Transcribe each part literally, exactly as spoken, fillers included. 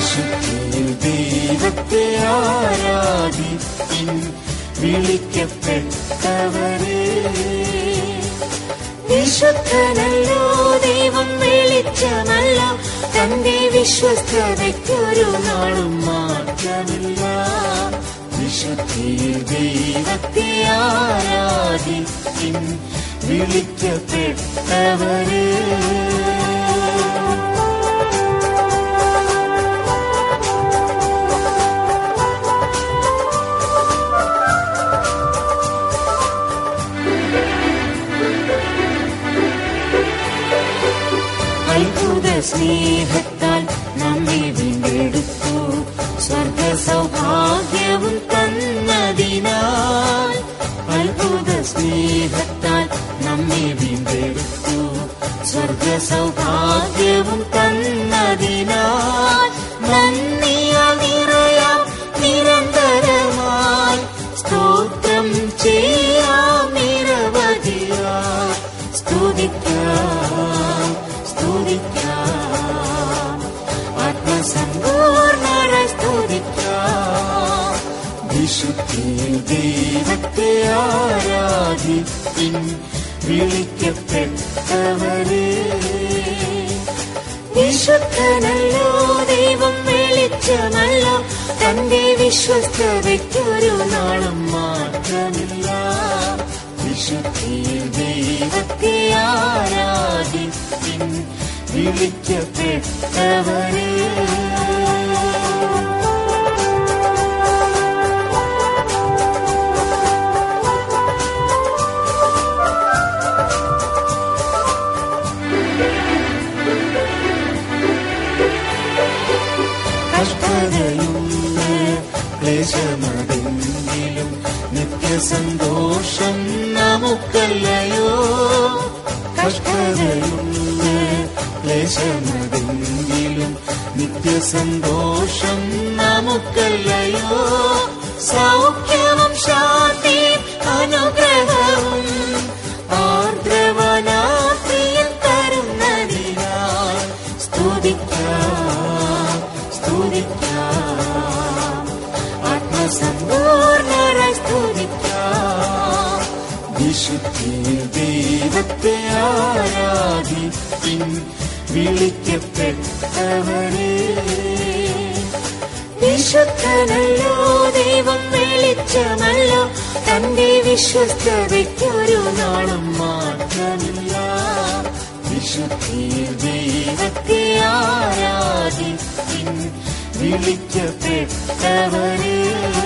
വിശുദ്ധിയിൽ ദൈവത്തെ ആരാധിപ്പിൻ വിളിക്കപ്പെട്ടവരെ. വിശുദ്ധനല്ലോ ദൈവം, വെളിച്ചമല്ലോ തന്റെ വിശ്വസ്തതയ്ക്കൊരു നാളും മാറ്റമില്ല. വിശുദ്ധിയിൽ ദൈവത്തെ ആരാധിപ്പിൻ വിളിക്കപ്പെട്ടവരെ. അത്ഭുത സ്നേഹത്താൽ നമ്മെ വീണ്ടെടുത്തു, സ്വർഗ സൗഭാഗ്യവും തന്നതിനാൽ. അത്ഭുത സ്നേഹത്താൽ നമ്മെ വീണ്ടെടുത്തു, സ്വർഗ സൗഭാഗ്യവും തന്നതിനാൽ. നന്ദിയാൽ നിറയാം നിരന്തരമായി, സ്തോത്രം ചെയ്യാം നിരവധിയായി. സ്തുതിക്കാം സ്തുതിക്കാം ആത്മസമ്പൂർണ്ണരായി സ്തുതിക്കാം. വിശുദ്ധിയിൽ ദൈവത്തെ ആരാധിപ്പിൻ വിളിക്കപ്പെട്ടവരെ. വിശുദ്ധനല്ലോ ദൈവം, വെളിച്ചമല്ലോ തന്റെ വിശ്വസ്തതയ്ക്കൊരു നാളും മാറ്റമില്ല. വിശുദ്ധിയിൽ ദൈവത്തെ ആരാധിപ്പിൻ വിളിക്കപ്പെട്ടവരെ. കഷ്ടതയുള്ള ക്ലേശമതെങ്കിലും നിത്യസന്തോഷം നമുക്കല്ലയോ. കഷ്ടതയുള്ള ക്ലേശമതെങ്കിലും നിത്യസന്തോഷം നമുക്കല്ലയോ. സൗഖ്യവും ശാന്തിയും അനുഗ്രഹവും ആർദ്രവനാത്രിയിൽ തരുന്നതിനാൽ. സ്തുതിക്കാം സ്തുതിക്കാം ആത്മസമ്പൂർണ്ണരായി സ്തുതിക്കാം. വിശുദ്ധിയിൽ ദൈവത്തെ ആരാധിപ്പിൻ വിളിക്കപ്പെട്ടവരെ. വിശുദ്ധനല്ലോ ദൈവം, വെളിച്ചമല്ലോ തന്റെ വിശ്വസ്തതയ്ക്കൊരു നാളും മാറ്റമില്ല. വിശുദ്ധിയിൽ ദൈവത്തെ ആരാധിപ്പിൻ വിളിക്കപ്പെട്ടവരെ.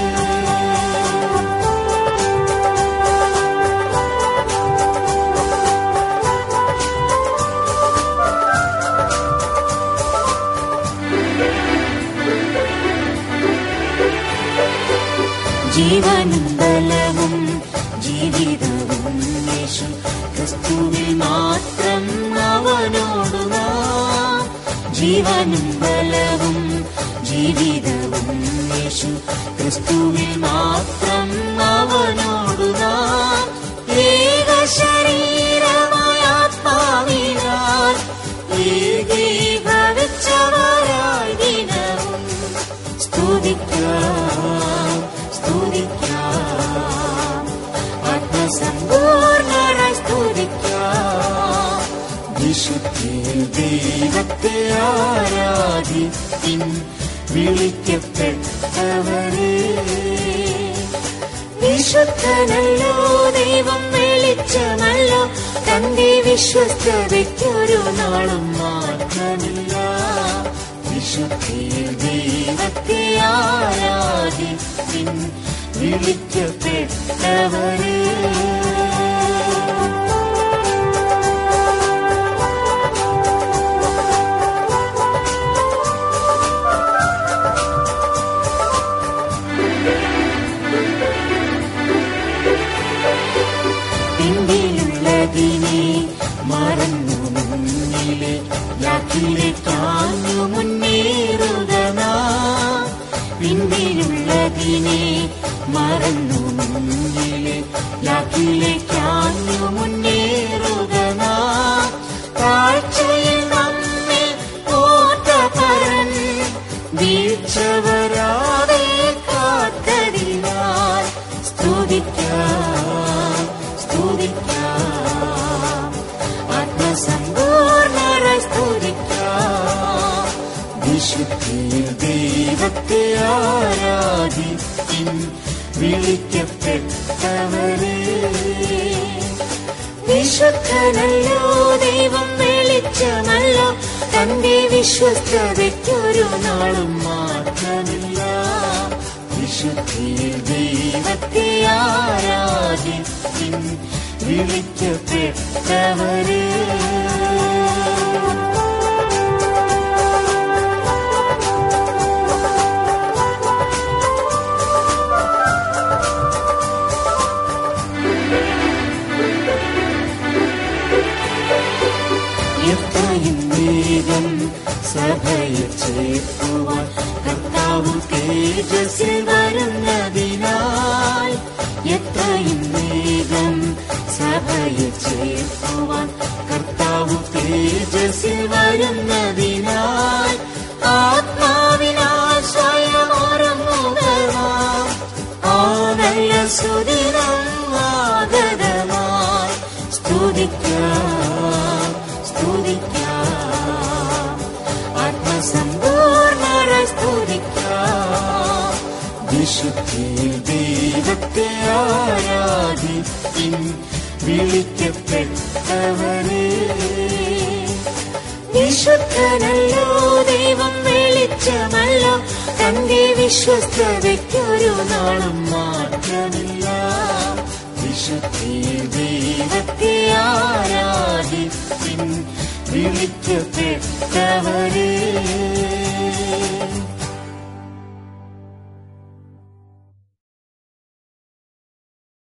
ജീവനും ബലവും ജീവിതവും യേശു ക്രിസ്തുവിൽ മാത്രം അവനോടു നാം. ജീവനും ബലവും ജീവിതവും യേശു ക്രിസ്തുവിൽ മാത്രം അവനോടു നാം. ഏക ശരീരമായ ആത്മാവിനാൽ ഏകീഭവിച്ചവരായി ദിനവും സ്തുതിക്കാം സ്തുതിക്കാം ആത്മസമ്പൂർണ്ണരായി സ്തുതിക്കാം. വിശുദ്ധിയിൽ ദൈവത്തെ ആരാധിപ്പിൻ വിളിക്കപ്പെട്ടവരെ. വിശുദ്ധനല്ലോ ദൈവം, വെളിച്ചമല്ലോ തന്റെ വിശ്വസ്തതയ്ക്കൊരു നാളും മാറ്റമില്ല. വിശുദ്ധിയിൽ ദൈവത്തെ ആരാധിപ്പിൻ വിളിക്കപ്പെട്ടവരെ. പിന്നിലുള്ളതിനെ മറന്നു മുന്നിലെ യാത്രയിലെ കാഞ്ഞു മുന്നേറുക നാം. പിന്നിലുള്ളതിനെ മറന്നു മുന്നിലെ യാത്രയിലെ കാഞ്ഞു മുന്നേറുക നാം. താഴ്ചയിൽ നമ്മെ ഓർത്ത പരൻ വീഴ്ച വരാതെ കാത്തതിനാൽ സ്തുതിക്കാം, സ്തുതിക്കാം, ആത്മസമ്പൂർണ്ണരായി സ്തുതിക്കാം. വിശുദ്ധിയിൽ ദൈവത്തെ ആരാധിക്കും വിളിക്കപ്പെട്ടവരെ. വിശുദ്ധനല്ലോ ദൈവം, വെളിച്ചമല്ലോ തന്റെ വിശ്വസ്തതയ്ക്കൊരു നാളും മാറ്റമില്ല. വിശുദ്ധിയിൽ ദൈവത്തെ ആരാധിക്കും വിളിക്കപ്പെട്ടവരെ. എത്രയും വേഗം സഭയെ ചേർക്കുവാൻ കർത്താവ് തേജസ്സിൽ വരുന്നതിനാൽ, എത്രയും വേഗം സഭയെ ചേർക്കുവാൻ കർത്താവ് തേജസ്സിൽ വരുന്നതിനാൽ, ആത്മാവിനാൽ സ്വയം ഒരുങ്ങുക നാം. ആ നല്ല സുദിനം ആഗതമായി സ്തുതിക്കാം, സ്തുതിക്കാം, ആത്മസമ്പൂർണ്ണരായി സ്തുതിക്കാം. വിശുദ്ധിയിൽ ദൈവത്തെ ആരാധിക്കും വിളിക്കപ്പെട്ടവരെ. വിശുദ്ധനല്ലോ ദൈവം, വെളിച്ചമല്ലോ തന്റെ വിശ്വസ്തതയ്ക്കൊരു നാളും മാറ്റമില്ല. വിശുദ്ധിയിൽ ദൈവത്തെ ആരാധിക്കും വിളിക്കപ്പെട്ടവരെ.